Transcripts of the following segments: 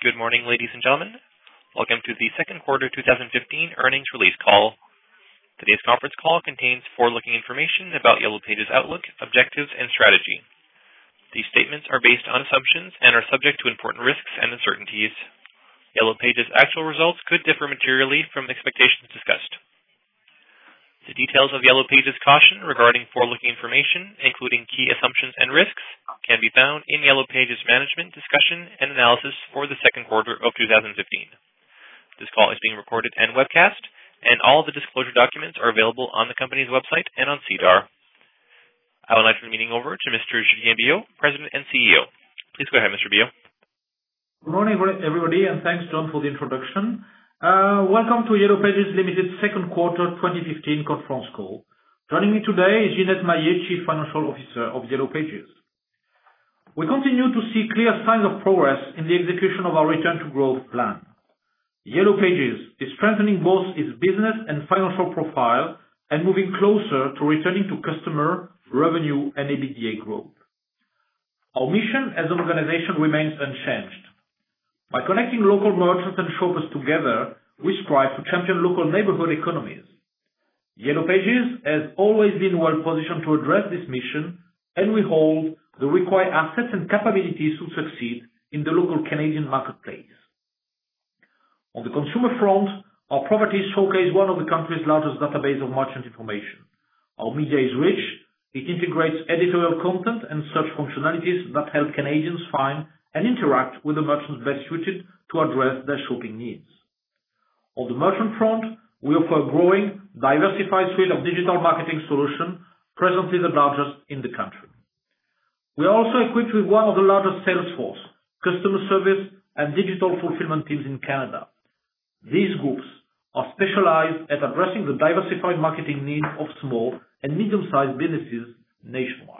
Good morning, ladies and gentlemen. Welcome to the second quarter 2015 earnings release call. Today's conference call contains forward-looking information about Yellow Pages' outlook, objectives, and strategy. These statements are based on assumptions and are subject to important risks and uncertainties. Yellow Pages' actual results could differ materially from expectations discussed. The details of Yellow Pages' caution regarding forward-looking information, including key assumptions and risks, can be found in Yellow Pages' management discussion and analysis for the second quarter of 2015. This call is being recorded and webcast, and all the disclosure documents are available on the company's website and on SEDAR. I would like to turn the meeting over to Mr. Julien Biot, President and CEO. Please go ahead, Mr. Biot. Good morning, everybody, and thanks, John, for the introduction. Welcome to Yellow Pages Limited second quarter 2015 conference call. Joining me today is Ginette Maillet, Chief Financial Officer of Yellow Pages. We continue to see clear signs of progress in the execution of our return to growth plan. Yellow Pages is strengthening both its business and financial profile and moving closer to returning to customer, revenue, and EBITDA growth. Our mission as an organization remains unchanged. By connecting local merchants and shoppers together, we strive to champion local neighborhood economies. Yellow Pages has always been well positioned to address this mission, and we hold the required assets and capabilities to succeed in the local Canadian marketplace. On the consumer front, our properties showcase one of the country's largest database of merchant information. Our media is rich. It integrates editorial content and search functionalities that help Canadians find and interact with the merchants best suited to address their shopping needs. On the merchant front, we offer a growing, diversified suite of digital marketing solutions, presently the largest in the country. We are also equipped with one of the largest sales force, customer service, and digital fulfillment teams in Canada. These groups are specialized at addressing the diversified marketing needs of small and medium-sized businesses nationwide.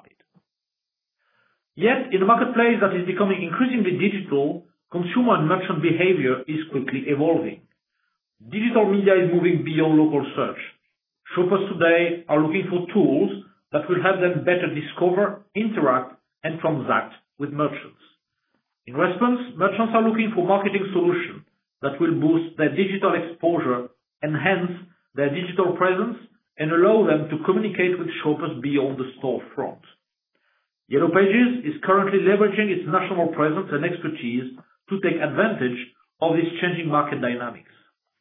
Yet, in a marketplace that is becoming increasingly digital, consumer and merchant behavior is quickly evolving. Digital media is moving beyond local search. Shoppers today are looking for tools that will help them better discover, interact, and transact with merchants. In response, merchants are looking for marketing solutions that will boost their digital exposure, enhance their digital presence, and allow them to communicate with shoppers beyond the storefront. Yellow Pages is currently leveraging its national presence and expertise to take advantage of these changing market dynamics.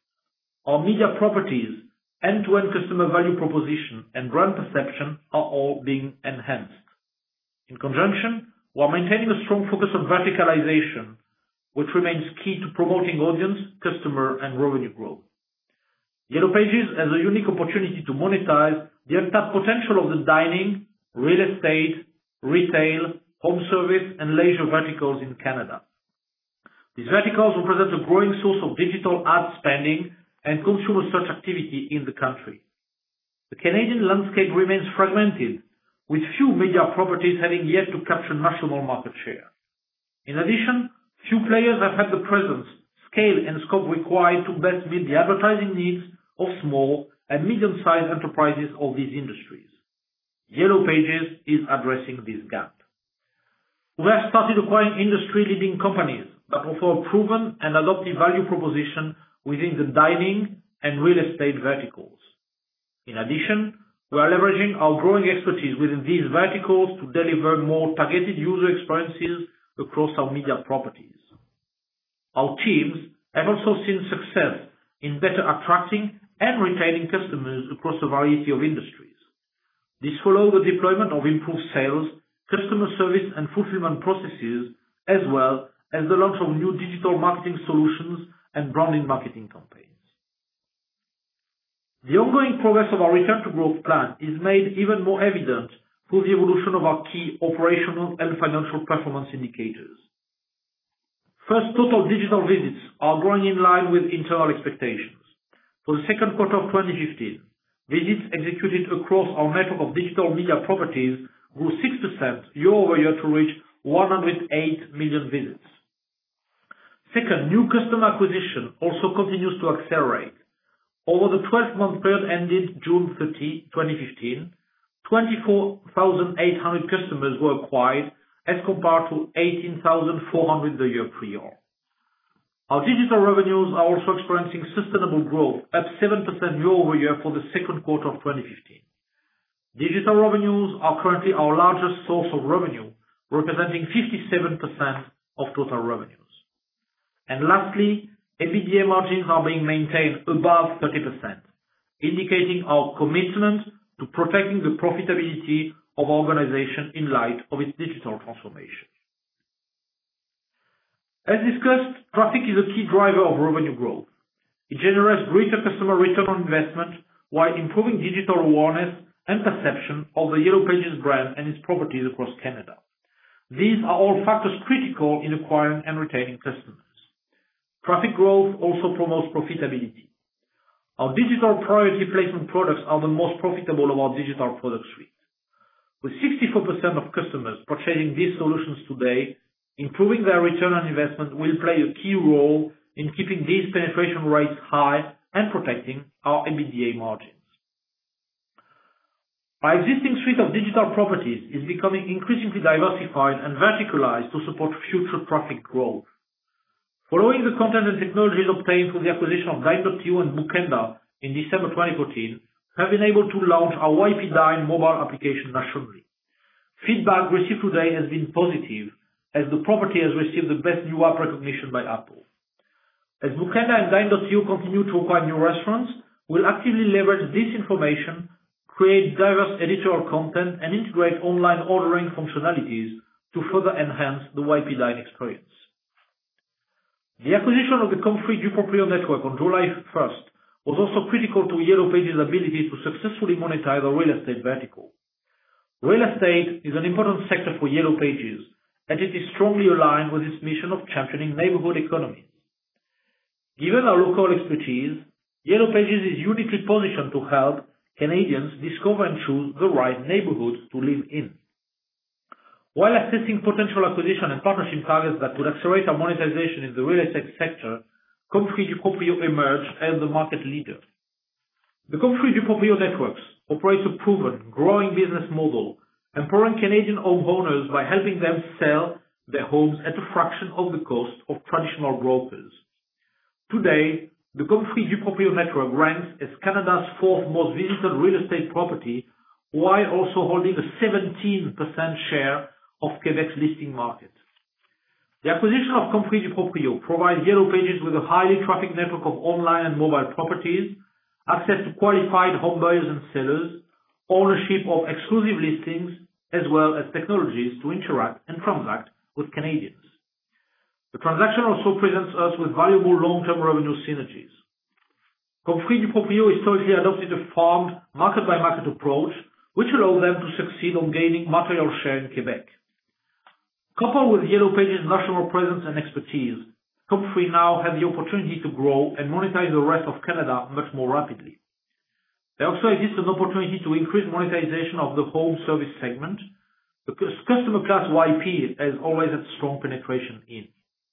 Our media properties, end-to-end customer value proposition, and brand perception are all being enhanced. In conjunction, we are maintaining a strong focus on verticalization, which remains key to promoting audience, customer, and revenue growth. Yellow Pages has a unique opportunity to monetize the untapped potential of the dining, real estate, retail, home service, and leisure verticals in Canada. These verticals represent a growing source of digital ad spending and consumer search activity in the country. The Canadian landscape remains fragmented, with few media properties having yet to capture national market share. In addition, few players have had the presence, scale, and scope required to best meet the advertising needs of small and medium-sized enterprises of these industries. Yellow Pages is addressing this gap. We have started acquiring industry-leading companies that offer a proven and adaptive value proposition within the dining and real estate verticals. In addition, we are leveraging our growing expertise within these verticals to deliver more targeted user experiences across our media properties. Our teams have also seen success in better attracting and retaining customers across a variety of industries. This follows the deployment of improved sales, customer service, and fulfillment processes, as well as the launch of new digital marketing solutions and branding marketing campaigns. The ongoing progress of our return to growth plan is made even more evident through the evolution of our key operational and financial performance indicators. First, total digital visits are growing in line with internal expectations. For the second quarter of 2015, visits executed across our network of digital media properties grew 6% year-over-year to reach 108 million visits. Second, new customer acquisition also continues to accelerate. Over the 12-month period ended June 30, 2015, 24,800 customers were acquired as compared to 18,400 the year prior. Our digital revenues are also experiencing sustainable growth, up 7% year-over-year for the second quarter of 2015. Digital revenues are currently our largest source of revenue, representing 57% of total revenues. And lastly, EBITDA margins are being maintained above 30%, indicating our commitment to protecting the profitability of our organization in light of its digital transformation. As discussed, traffic is a key driver of revenue growth. It generates greater customer return on investment while improving digital awareness and perception of the Yellow Pages brand and its properties across Canada. These are all factors critical in acquiring and retaining customers. Traffic growth also promotes profitability. Our digital priority placement products are the most profitable of our digital product suite. With 64% of customers purchasing these solutions today, improving their return on investment will play a key role in keeping these penetration rates high and protecting our EBITDA margins. Our existing suite of digital properties is becoming increasingly diversified and verticalized to support future traffic growth. Following the content and technologies obtained through the acquisition of Dine.io and Bookenda in December 2014, we have been able to launch our YP Dine mobile application nationally. Feedback received today has been positive, as the property has received the Best New App recognition by Apple. As Bookenda and Dine.io continue to acquire new restaurants, we'll actively leverage this information, create diverse editorial content, and integrate online ordering functionalities to further enhance the YP Dine experience. The acquisition of the Comfrey Duproprio network on July 1st was also critical to Yellow Pages' ability to successfully monetize the real estate vertical. Real estate is an important sector for Yellow Pages, and it is strongly aligned with its mission of championing neighborhood economies. Given our local expertise, Yellow Pages is uniquely positioned to help Canadians discover and choose the right neighborhoods to live in. While assessing potential acquisition and partnership targets that would accelerate our monetization in the real estate sector, Comfrey Duproprio emerged as the market leader. The Comfrey Duproprio networks operate a proven, growing business model, empowering Canadian homeowners by helping them sell their homes at a fraction of the cost of traditional brokers. Today, the Comfrey Duproprio network ranks as Canada's fourth most visited real estate property, while also holding a 17% share of Quebec's listing market. The acquisition of Comfrey Duproprio provides Yellow Pages with a highly traffic network of online and mobile properties, access to qualified home buyers and sellers, ownership of exclusive listings, as well as technologies to interact and transact with Canadians. The transaction also presents us with valuable long-term revenue synergies. Comfrey Duproprio historically adopted a farmed, market-by-market approach, which allowed them to succeed on gaining material share in Quebec. Coupled with Yellow Pages' national presence and expertise, Comfrey now has the opportunity to grow and monetize the rest of Canada much more rapidly. There also exists an opportunity to increase monetization of the home service segment, the customer class YP has always had strong penetration in.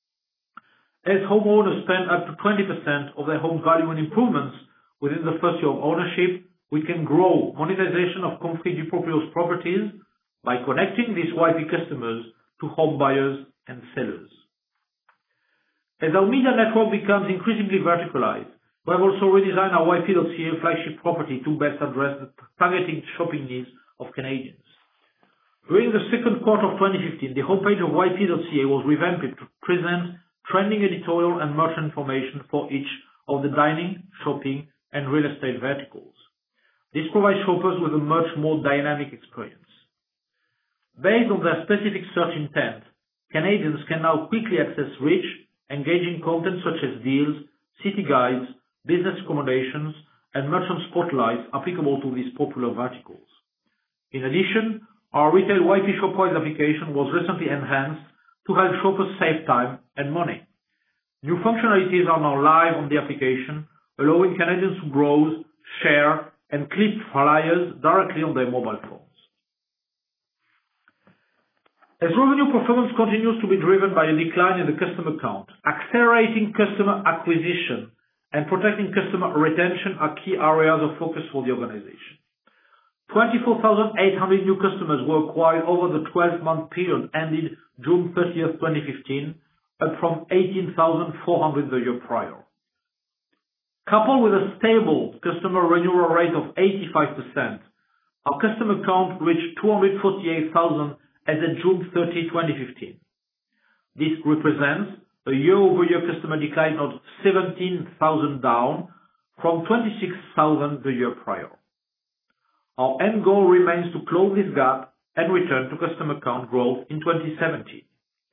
As homeowners spend up to 20% of their home value in improvements within the first year of ownership, we can grow monetization of Comfrey Duproprio's properties by connecting these YP customers to home buyers and sellers. As our media network becomes increasingly verticalized, we have also redesigned our YP.ca flagship property to best address the targeting shopping needs of Canadians. During the second quarter of 2015, the homepage of YP.ca was revamped to present trending editorial and merchant information for each of the dining, shopping, and real estate verticals. This provides shoppers with a much more dynamic experience. Based on their specific search intent, Canadians can now quickly access rich, engaging content such as deals, city guides, business recommendations, and merchant spotlights applicable to these popular verticals. In addition, our retail YP Shopwise application was recently enhanced to help shoppers save time and money. New functionalities are now live on the application, allowing Canadians to browse, share, and clip flyers directly on their mobile phones. As revenue performance continues to be driven by a decline in the customer count, accelerating customer acquisition and protecting customer retention are key areas of focus for the organization. 24,800 new customers were acquired over the 12-month period ended June 30th, 2015, up from 18,400 the year prior. Coupled with a stable customer renewal rate of 85%, our customer count reached 248,000 as of June 30, 2015. This represents a year-over-year customer decline of 17,000 down from 26,000 the year prior. Our end goal remains to close this gap and return to customer count growth in 2017.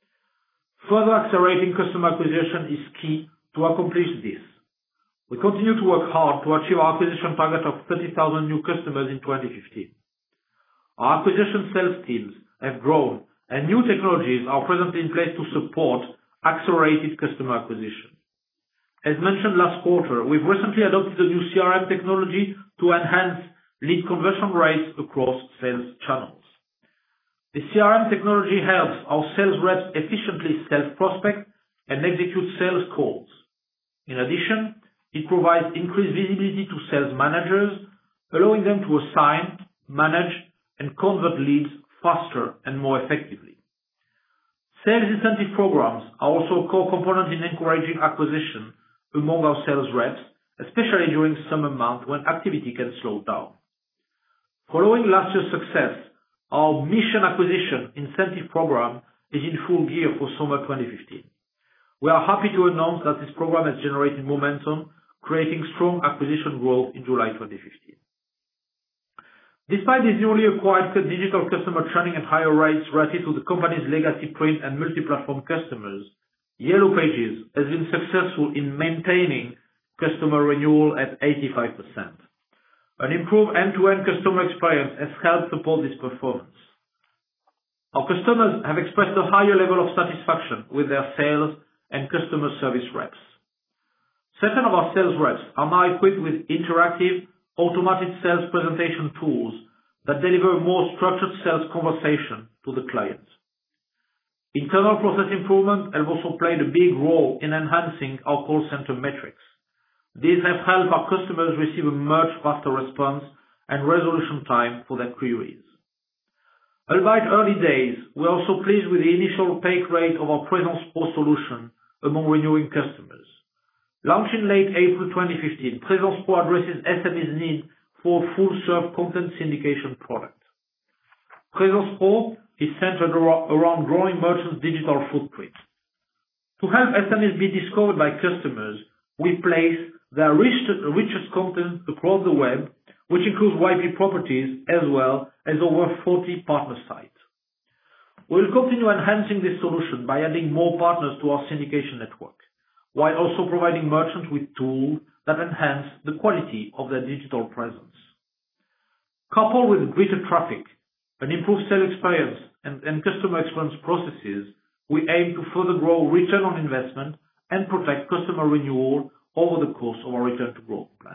Further accelerating customer acquisition is key to accomplish this. We continue to work hard to achieve our acquisition target of 30,000 new customers in 2015. Our acquisition sales teams have grown, and new technologies are presently in place to support accelerated customer acquisition. As mentioned last quarter, we've recently adopted a new CRM technology to enhance lead conversion rates across sales channels. The CRM technology helps our sales reps efficiently sell prospect and execute sales calls. In addition, it provides increased visibility to sales managers, allowing them to assign, manage, and convert leads faster and more effectively. Sales incentive programs are also a core component in encouraging acquisition among our sales reps, especially during summer months when activity can slow down. Following last year's success, our mission acquisition incentive program is in full gear for summer 2015. We are happy to announce that this program has generated momentum, creating strong acquisition growth in July 2015. Despite these newly acquired digital customer churning at higher rates relative to the company's legacy print and multi-platform customers, Yellow Pages has been successful in maintaining customer renewal at 85%. An improved end-to-end customer experience has helped support this performance. Our customers have expressed a higher level of satisfaction with their sales and customer service reps. Certain of our sales reps are now equipped with interactive, automated sales presentation tools that deliver more structured sales conversation to the client. Internal process improvement have also played a big role in enhancing our call center metrics. These have helped our customers receive a much faster response and resolution time for their queries. Albeit early days, we are also pleased with the initial take rate of our Presence Pro solution among renewing customers. Launched in late April 2015, Presence Pro addresses SMEs' need for a full-serve content syndication product. Presence Pro is centered around growing merchants' digital footprint. To help SMEs be discovered by customers, we place their richest content across the web, which includes YP properties as well as over 40 partner sites. We will continue enhancing this solution by adding more partners to our syndication network, while also providing merchants with tools that enhance the quality of their digital presence. Coupled with greater traffic, an improved sales experience, and customer experience processes, we aim to further grow return on investment and protect customer renewal over the course of our return to growth plan.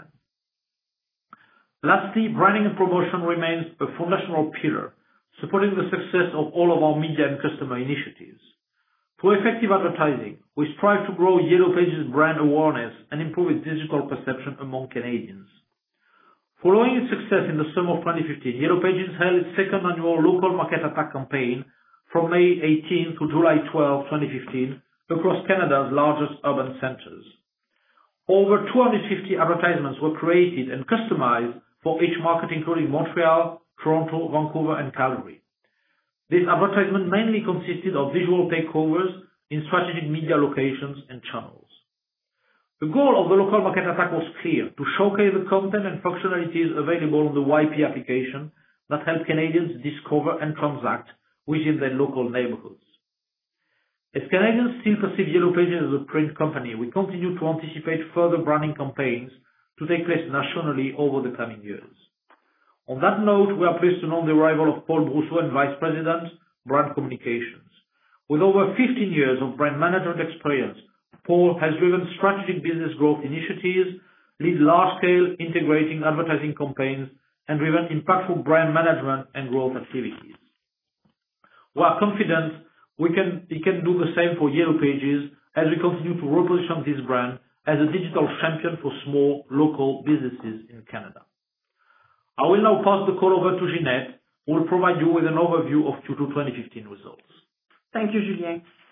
Lastly, branding and promotion remains a foundational pillar, supporting the success of all of our media and customer initiatives. Through effective advertising, we strive to grow Yellow Pages brand awareness and improve its digital perception among Canadians. Following its success in the summer of 2015, Yellow Pages held its second annual local market attack campaign from May 18 to July 12, 2015, across Canada's largest urban centers. Over 250 advertisements were created and customized for each market, including Montreal, Toronto, Vancouver, and Calgary. This advertisement mainly consisted of visual takeovers in strategic media locations and channels. The goal of the local market attack was clear: to showcase the content and functionalities available on the YP application that help Canadians discover and transact within their local neighborhoods. As Canadians still perceive Yellow Pages as a print company, we continue to anticipate further branding campaigns to take place nationally over the coming years. On that note, we are pleased to announce the arrival of Paul Brousseau as Vice President, Brand Communications. With over 15 years of brand management experience, Paul has driven strategic business growth initiatives, led large-scale integrating advertising campaigns, and driven impactful brand management and growth activities. We are confident he can do the same for Yellow Pages as we continue to reposition this brand as a digital champion for small local businesses in Canada. I will now pass the call over to Ginette, who will provide you with an overview of Q2 2015 results. Thank you, Julien.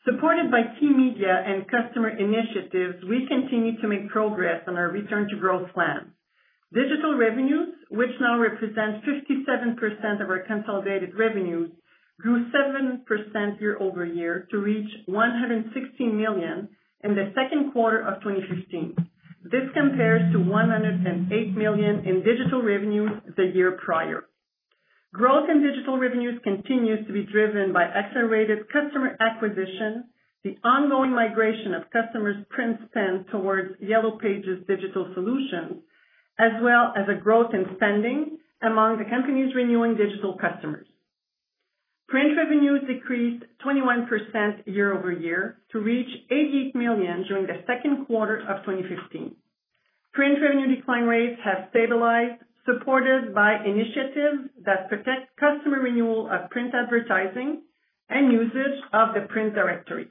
Supported by key media and customer initiatives, we continue to make progress on our return to growth plan. Digital revenues, which now represent 57% of our consolidated revenues, grew 7% year-over-year to reach $116 million in the second quarter of 2015. This compares to $108 million in digital revenues the year prior. Growth in digital revenues continues to be driven by accelerated customer acquisition, the ongoing migration of customers' print spend towards Yellow Pages digital solutions, as well as a growth in spending among the company's renewing digital customers. Print revenues decreased 21% year-over-year to reach $88 million during the second quarter of 2015. Print revenue decline rates have stabilized, supported by initiatives that protect customer renewal of print advertising and usage of the print directory.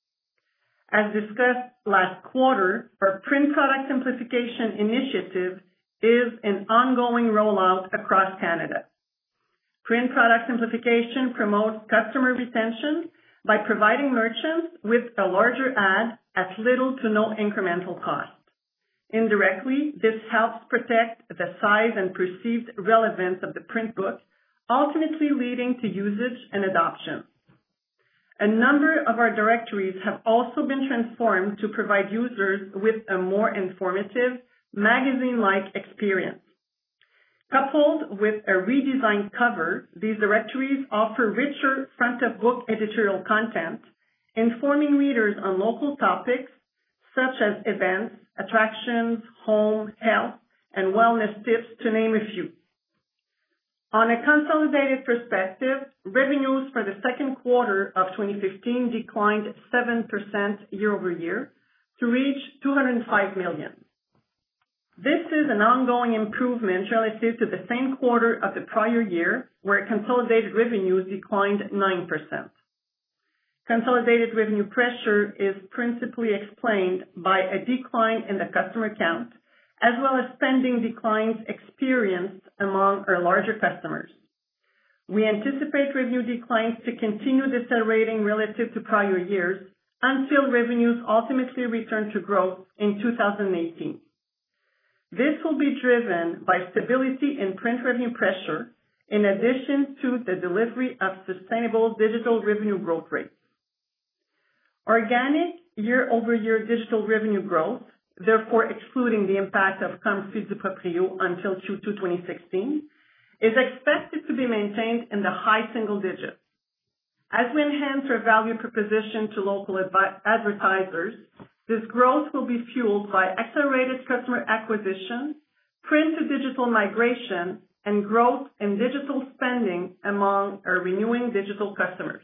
As discussed last quarter, our print product simplification initiative is an ongoing rollout across Canada. Print product simplification promotes customer retention by providing merchants with a larger ad at little to no incremental cost. Indirectly, this helps protect the size and perceived relevance of the print book, ultimately leading to usage and adoption. A number of our directories have also been transformed to provide users with a more informative, magazine-like experience. Coupled with a redesigned cover, these directories offer richer front-of-book editorial content, informing readers on local topics such as events, attractions, home, health, and wellness tips, to name a few. On a consolidated perspective, revenues for the second quarter of 2015 declined 7% year-over-year to reach $205 million. This is an ongoing improvement relative to the same quarter of the prior year, where consolidated revenues declined 9%. Consolidated revenue pressure is principally explained by a decline in the customer count, as well as spending declines experienced among our larger customers. We anticipate revenue declines to continue decelerating relative to prior years until revenues ultimately return to growth in 2018. This will be driven by stability in print revenue pressure, in addition to the delivery of sustainable digital revenue growth rates. Organic year-over-year digital revenue growth, therefore excluding the impact of Comfrey du Proprio until Q2 2016, is expected to be maintained in the high single digits. As we enhance our value proposition to local advertisers, this growth will be fueled by accelerated customer acquisition, print-to-digital migration, and growth in digital spending among our renewing digital customers.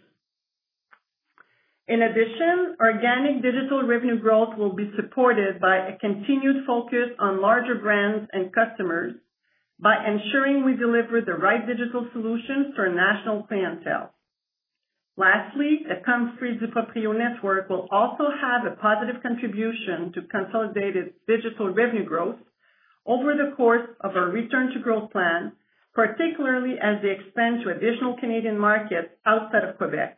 In addition, organic digital revenue growth will be supported by a continued focus on larger brands and customers by ensuring we deliver the right digital solutions to our national clientele. Lastly, the Comfrey du Proprio network will also have a positive contribution to consolidated digital revenue growth over the course of our return to growth plan, particularly as they expand to additional Canadian markets outside of Quebec.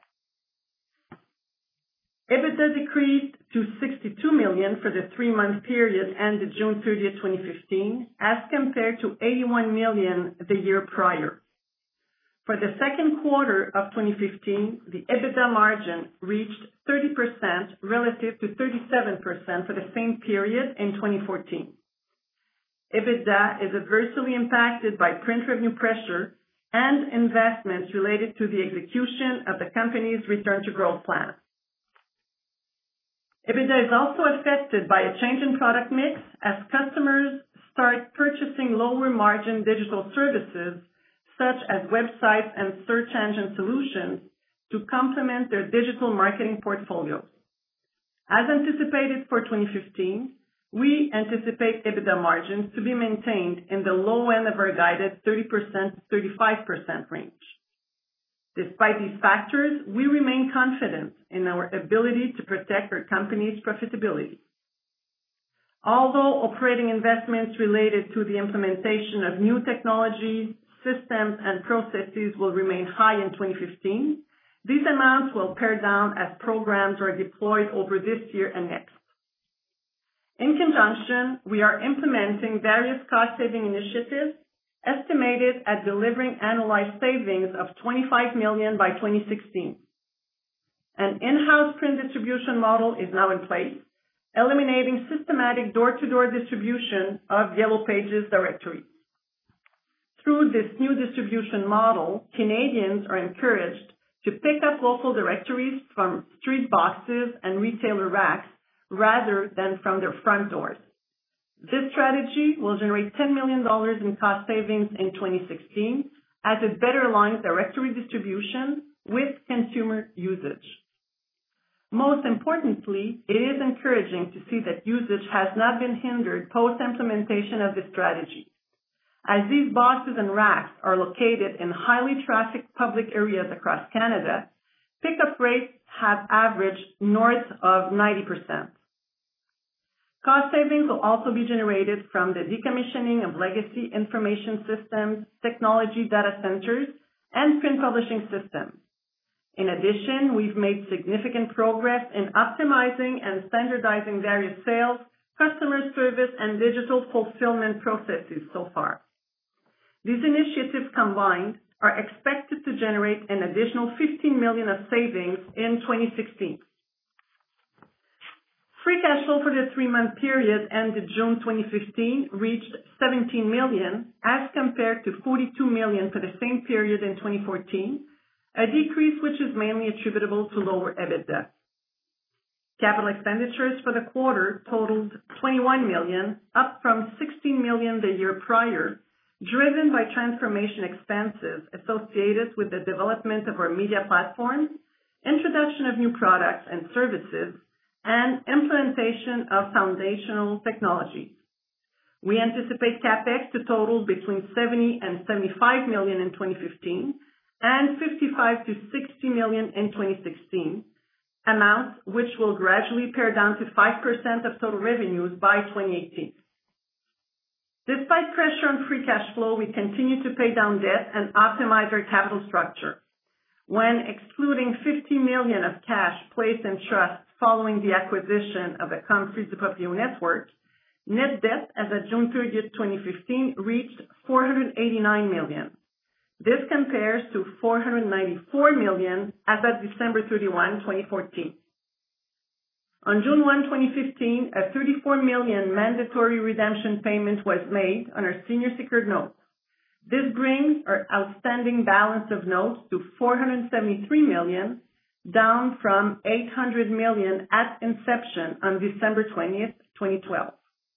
EBITDA decreased to $62 million for the 3-month period ended June 30, 2015, as compared to $81 million the year prior. For the second quarter of 2015, the EBITDA margin reached 30% relative to 37% for the same period in 2014. EBITDA is adversely impacted by print revenue pressure and investments related to the execution of the company's return to growth plan. EBITDA is also affected by a change in product mix as customers start purchasing lower margin digital services such as websites and search engine solutions to complement their digital marketing portfolios. As anticipated for 2015, we anticipate EBITDA margins to be maintained in the low end of our guided 30%-35% range. Despite these factors, we remain confident in our ability to protect our company's profitability. Although operating investments related to the implementation of new technologies, systems, and processes will remain high in 2015, These amounts will pare down as programs are deployed over this year and next. In conjunction, we are implementing various cost-saving initiatives estimated at delivering annualized savings of $25 million by 2016. An in-house print distribution model is now in place, eliminating systematic door-to-door distribution of Yellow Pages directories. Through this new distribution model, Canadians are encouraged to pick up local directories from street boxes and retailer racks rather than from their front doors. This strategy will generate $10 million in cost savings in 2016 as it better aligns directory distribution with consumer usage. Most importantly, it is encouraging to see that usage has not been hindered post-implementation of this strategy. As these boxes and racks are located in highly trafficked public areas across Canada, pickup rates have averaged north of 90%. Cost savings will also be generated from the decommissioning of legacy information systems, technology data centers, and print publishing systems. In addition, we've made significant progress in optimizing and standardizing various sales, customer service, and digital fulfillment processes so far. These initiatives combined are expected to generate an additional $15 million of savings in 2016. Free cash flow for the 3-month period ended June 2015 reached $17 million as compared to $42 million for the same period in 2014, a decrease which is mainly attributable to lower EBITDA. Capital expenditures for the quarter totaled $21 million, up from $16 million the year prior, driven by transformation expenses associated with the development of our media platforms, introduction of new products and services, and implementation of foundational technologies. We anticipate CapEx to total between $70 and $75 million in 2015 and $55 to $60 million in 2016, amounts which will gradually pare down to 5% of total revenues by 2018. Despite pressure on free cash flow, we continue to pay down debt and optimize our capital structure. When excluding $50 million of cash placed in trust following the acquisition of the Comfrey du Proprio network, net debt as of June 30, 2015 reached $489 million. This compares to $494 million as of December 31, 2014. On June 1, 2015, a $34 million mandatory redemption payment was made on our senior secured notes. This brings our outstanding balance of notes to $473 million, down from $800 million at inception on December 20, 2012.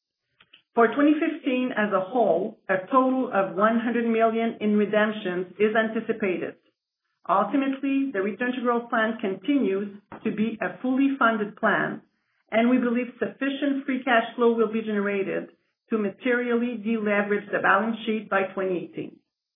For 2015 as a whole, a total of $100 million in redemptions is anticipated. Ultimately, the Return to Growth plan continues to be a fully funded plan, and we believe sufficient free cash flow will be generated to materially deleverage the balance sheet by 2018.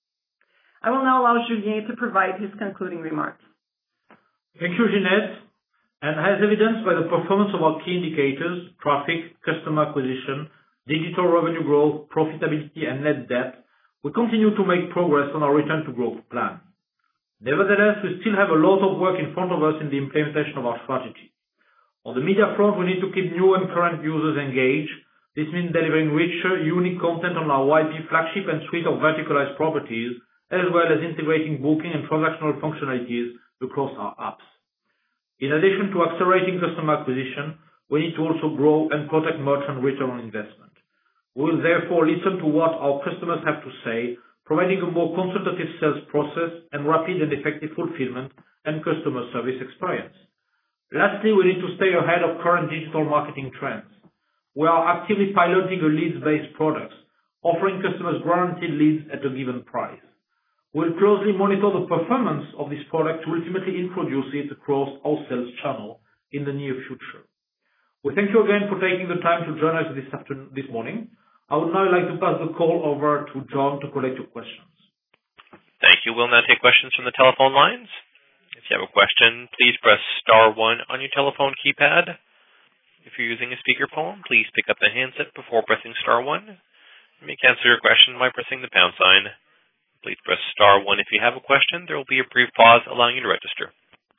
I will now allow Julien to provide his concluding remarks. Thank you, Jeanette. And as evidenced by the performance of our key indicators, traffic, customer acquisition, digital revenue growth, profitability, and net debt, we continue to make progress on our Return to Growth plan. Nevertheless, we still have a lot of work in front of us in the implementation of our strategy. On the media front, we need to keep new and current users engaged. This means delivering richer, unique content on our YP flagship and suite of verticalized properties, as well as integrating booking and transactional functionalities across our apps. In addition to accelerating customer acquisition, we need to also grow and protect merchant return on investment. We will therefore listen to what our customers have to say, providing a more consultative sales process and rapid and effective fulfillment and customer service experience. Lastly, we need to stay ahead of current digital marketing trends. We are actively piloting a leads-based product, offering customers guaranteed leads at a given price. We'll closely monitor the performance of this product to ultimately introduce it across our sales channel in the near future. We thank you again for taking the time to join us this morning. I would now like to pass the call over to John to collect your questions. Thank you. We'll now take questions from the telephone lines. If you have a question, please press *1 on your telephone keypad. If you're using a speakerphone, please pick up the handset before pressing *1. You may cancel your question by pressing the # sign. Please press *1 if you have a question. There will be a brief pause allowing you to register.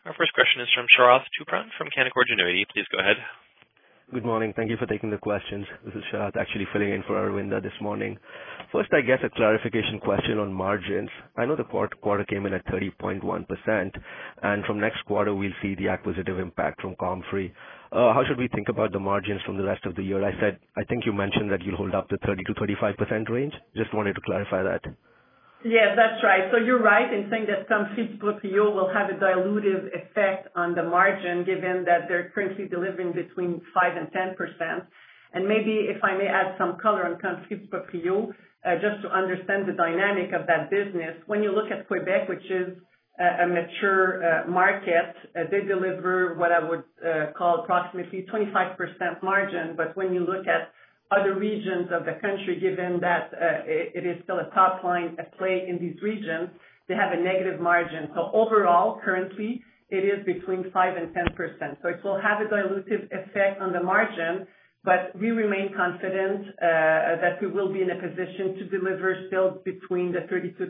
Our first question is from Sharath Tupran from Canaccord Genuity. Please go ahead. Good morning. Thank you for taking the questions. This is Sharath actually filling in for Arvinda this morning. First, I guess a clarification question on margins. I know the quarter came in at 30.1%, and from next quarter we'll see the acquisitive impact from Comfrey. How should we think about the margins from the rest of the year? I think you mentioned that you'll hold up the 30 to 35% range. Just wanted to clarify that. Yes, that's right. So you're right in saying that Comfrey Proprio will have a dilutive effect on the margin, given that they're currently delivering between 5 and 10%. And maybe if I may add some color on Comfrey Proprio, just to understand the dynamic of that business. When you look at Quebec, which is a mature market, they deliver what I would call approximately 25% margin. But when you look at other regions of the country, given that it is still a top line play in these regions, they have a negative margin. So overall, currently, it is between 5 and 10%. So it will have a dilutive effect on the margin, but we remain confident that we will be in a position to deliver still between the 30 to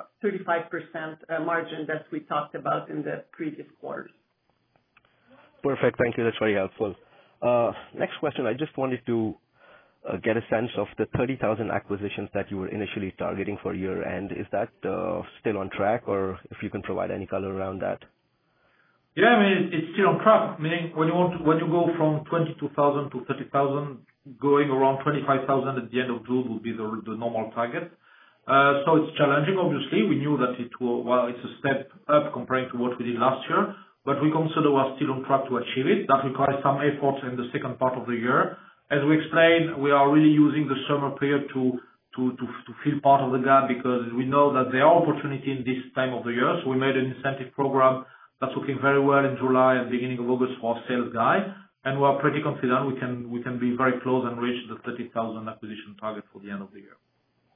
35% margin that we talked about in the previous quarters. Perfect. Thank you. That's very helpful. Next question. I just wanted to get a sense of the 30,000 acquisitions that you were initially targeting for year end. Is that still on track, or if you can provide any color around that? Yeah, I mean, it's still on track. Meaning when you go from 22,000 to 30,000, going around 25,000 at the end of June will be the normal target. So it's challenging, obviously. We knew that it's a step up comparing to what we did last year, but we consider we're still on track to achieve it. That requires some efforts in the second part of the year. As we explained, we are really using the summer period to fill part of the gap, because we know that there are opportunities in this time of the year. So we made an incentive program that's working very well in July and beginning of August for our sales guy, and we are pretty confident we can be very close and reach the 30,000 acquisition target for the end of the year.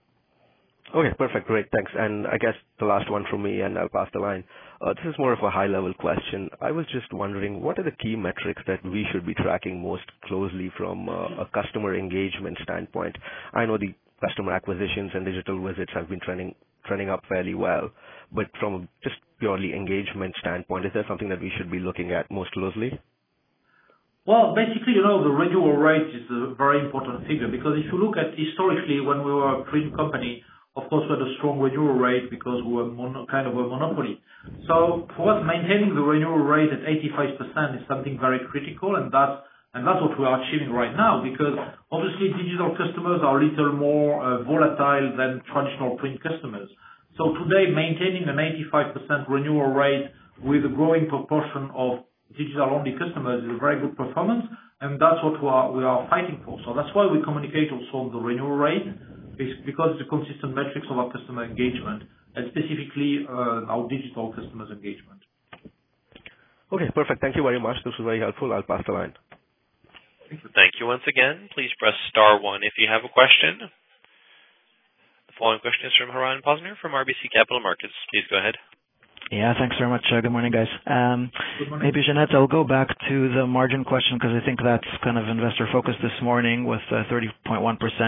Okay, perfect. Great. Thanks. And I guess the last one from me, and I'll pass the line. This is more of a high-level question. I was just wondering, what are the key metrics that we should be tracking most closely from a customer engagement standpoint? I know the customer acquisitions and digital visits have been trending up fairly well, but from just purely engagement standpoint, is there something that we should be looking at most closely? Well, basically, the renewal rate is a very important figure, because if you look at historically when we were a print company, of course, we had a strong renewal rate because we were kind of a monopoly. So for us, maintaining the renewal rate at 85% is something very critical, and that's what we are achieving right now, because obviously digital customers are a little more volatile than traditional print customers. So today, maintaining an 85% renewal rate with a growing proportion of digital-only customers is a very good performance, and that's what we are fighting for. So that's why we communicate also on the renewal rate, because it's a consistent metrics of our customer engagement, and specifically our digital customers engagement. Okay, perfect. Thank you very much. This was very helpful. I'll pass the line. Thank you once again. Please press star one if you have a question. The following question is from Haran Posner from RBC Capital Markets. Please go ahead. Yeah, thanks very much. Good morning, guys. Good morning. Maybe, Jeanette, I'll go back to the margin question, because I think that's kind of investor focus this morning with 30.1%.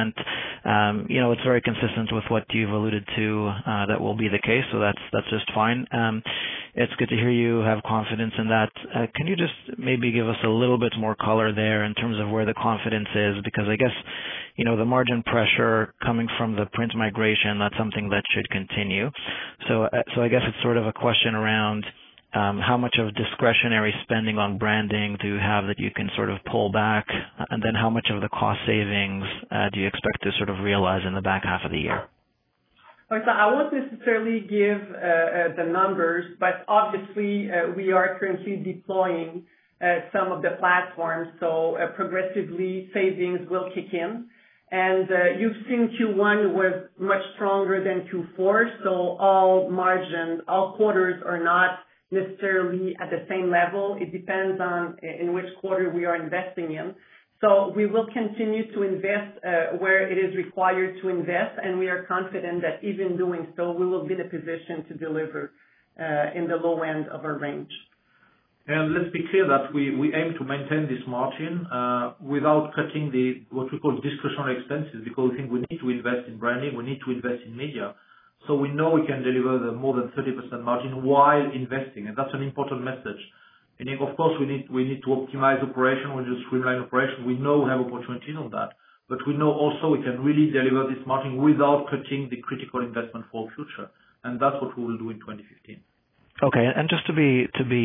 It's very consistent with what you've alluded to that will be the case, so that's just fine. It's good to hear you have confidence in that. Can you just maybe give us a little bit more color there in terms of where the confidence is? Because I guess, the margin pressure coming from the print migration, that's something that should continue. So I guess it's sort of a question around how much of discretionary spending on branding do you have that you can sort of pull back, and then how much of the cost savings do you expect to sort of realize in the back half of the year? Okay, so I won't necessarily give the numbers, but obviously we are currently deploying some of the platforms, so progressively savings will kick in. And you've seen Q1 was much stronger than Q4, so all quarters are not necessarily at the same level. It depends on in which quarter we are investing in. So we will continue to invest where it is required to invest, and we are confident that even doing so, we will be in a position to deliver in the low end of our range. And let's be clear that we aim to maintain this margin without cutting what we call discretionary expenses, because we think we need to invest in branding, we need to invest in media. So we know we can deliver the more than 30% margin while investing, and that's an important message. Meaning, of course, we need to optimize operation, we need to streamline operation. We know we have opportunities on that, but we know also we can really deliver this margin without cutting the critical investment for our future, and that's what we will do in 2015. Okay, and just to be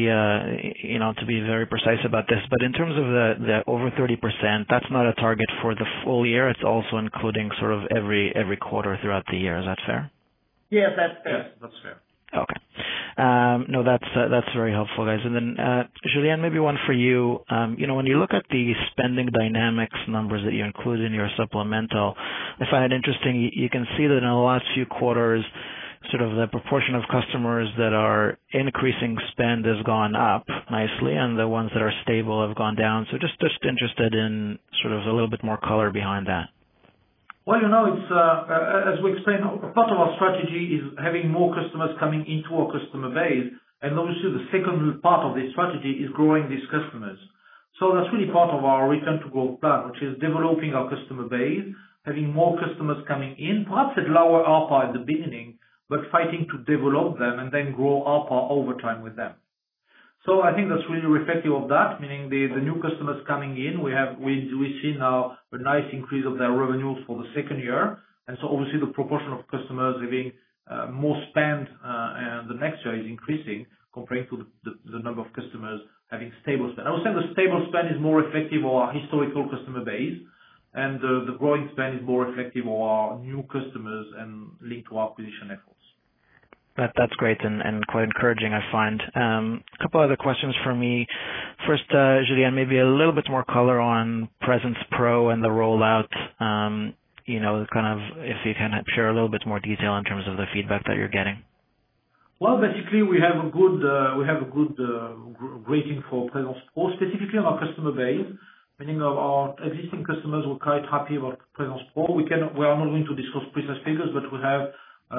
very precise about this, but in terms of the over 30%, that's not a target for the full year. It's also including sort of every quarter throughout the year. Is that fair? Yes, that's fair. Yes, that's fair. Okay. No, that's very helpful, guys. And then, Julien, maybe one for you. When you look at the spending dynamics numbers that you include in your supplemental, I find it interesting. You can see that in the last few quarters, sort of the proportion of customers that are increasing spend has gone up nicely, and the ones that are stable have gone down. So just interested in sort of a little bit more color behind that. Well, it's as we explained, part of our strategy is having more customers coming into our customer base, and obviously the second part of this strategy is growing these customers. So that's really part of our return to growth plan, which is developing our customer base, having more customers coming in, perhaps at lower ARPA at the beginning, but fighting to develop them and then grow ARPA over time with them. So I think that's really reflective of that, meaning the new customers coming in, we see now a nice increase of their revenues for the second year, and so obviously the proportion of customers having more spend and the next year is increasing compared to the number of customers having stable spend. I would say the stable spend is more reflective of our historical customer base, and the growing spend is more reflective of our new customers and linked to our acquisition efforts. That's great and quite encouraging, I find. A couple other questions for me. First, Julien, maybe a little bit more color on Presence Pro and the rollout. Kind of if you can share a little bit more detail in terms of the feedback that you're getting. Well, basically, we have a good rating for Presence Pro, specifically on our customer base. Meaning our existing customers were quite happy about Presence Pro. We are not going to discuss precise figures, but we have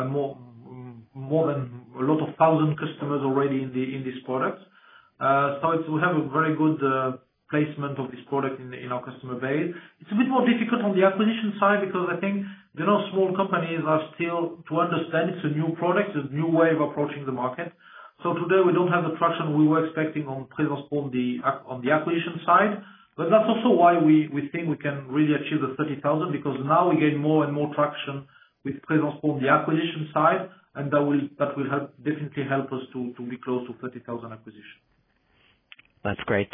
more than a lot of thousand customers already in this product. So we have a very good placement of this product in our customer base. It's a bit more difficult on the acquisition side because I think small companies are still to understand it's a new product, a new way of approaching the market. So today we don't have the traction we were expecting on Presence Pro on the acquisition side. But that's also why we think we can really achieve the 30,000 because now we gain more and more traction with Presence Pro on the acquisition side, and that will definitely help us to be close to 30,000 acquisition. That's great.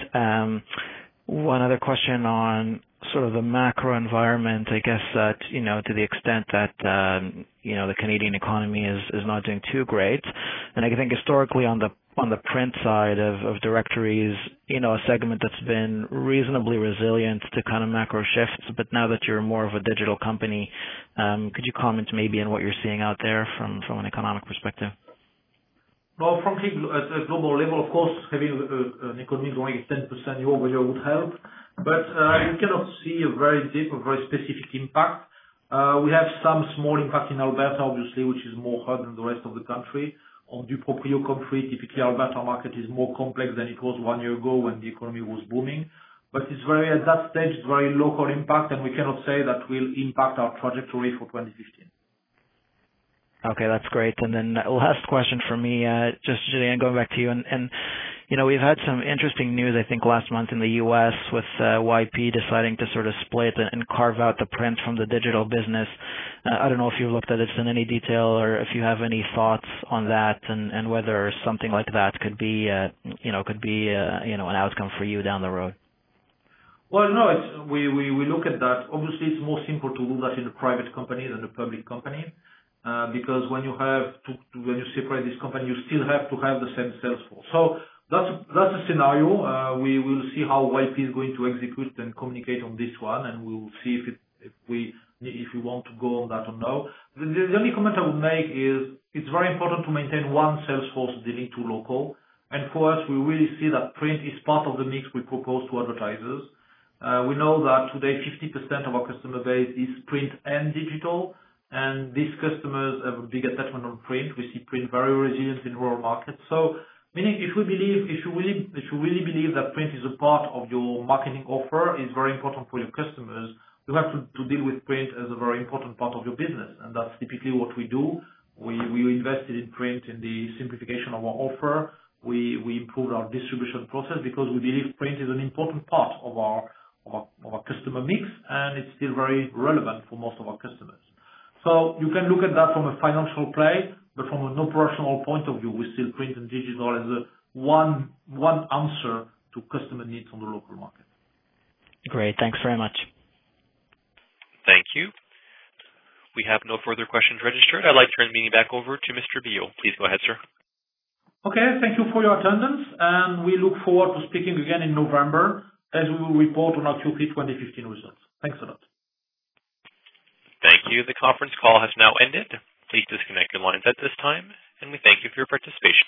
One other question on sort of the macro environment. I guess that to the extent that the Canadian economy is not doing too great, and I think historically on the print side of directories, a segment that's been reasonably resilient to kind of macro shifts. But now that you're more of a digital company, could you comment maybe on what you're seeing out there from an economic perspective? Well, frankly, at a global level, of course, having an economy growing at 10% year-over-year would help. But you cannot see a very deep, a very specific impact. We have some small impact in Alberta, obviously, which is more hard than the rest of the country. On Du Proprio country, typically Alberta market is more complex than it was 1 year ago when the economy was booming. But at that stage, it's very local impact, and we cannot say that will impact our trajectory for 2015. Okay, that's great. And then last question for me, just Julien, going back to you, and we've had some interesting news, I think, last month in the U.S. with YP deciding to sort of split and carve out the print from the digital business. I don't know if you've looked at this in any detail or if you have any thoughts on that, and whether something like that could be an outcome for you down the road. Well, no, we look at that. Obviously, it's more simple to do that in a private company than a public company. Because when you separate this company, you still have to have the same sales force. So that's a scenario. We will see how YP is going to execute and communicate on this one, and we will see if we want to go on that or no. The only comment I would make is it's very important to maintain one sales force dealing to local. And for us, we really see that print is part of the mix we propose to advertisers. We know that today 50% of our customer base is print and digital. And these customers have a big attachment on print. We see print very resilient in rural markets. So, meaning if you really believe that print is a part of your marketing offer, is very important for your customers, you have to deal with print as a very important part of your business. And that's typically what we do. We invested in print in the simplification of our offer. We improved our distribution process because we believe print is an important part of our customer mix, and it's still very relevant for most of our customers. So you can look at that from a financial play, but from an operational point of view, we still print and digital as a one answer to customer needs on the local market. Great. Thanks very much. Thank you. We have no further questions registered. I'd like to turn the meeting back over to Mr. Billaud. Please go ahead, sir. Okay, thank you for your attendance, and we look forward to speaking again in November as we will report on our Q3 2015 results. Thanks a lot. Thank you. The conference call has now ended. Please disconnect your lines at this time, and we thank you for your participation.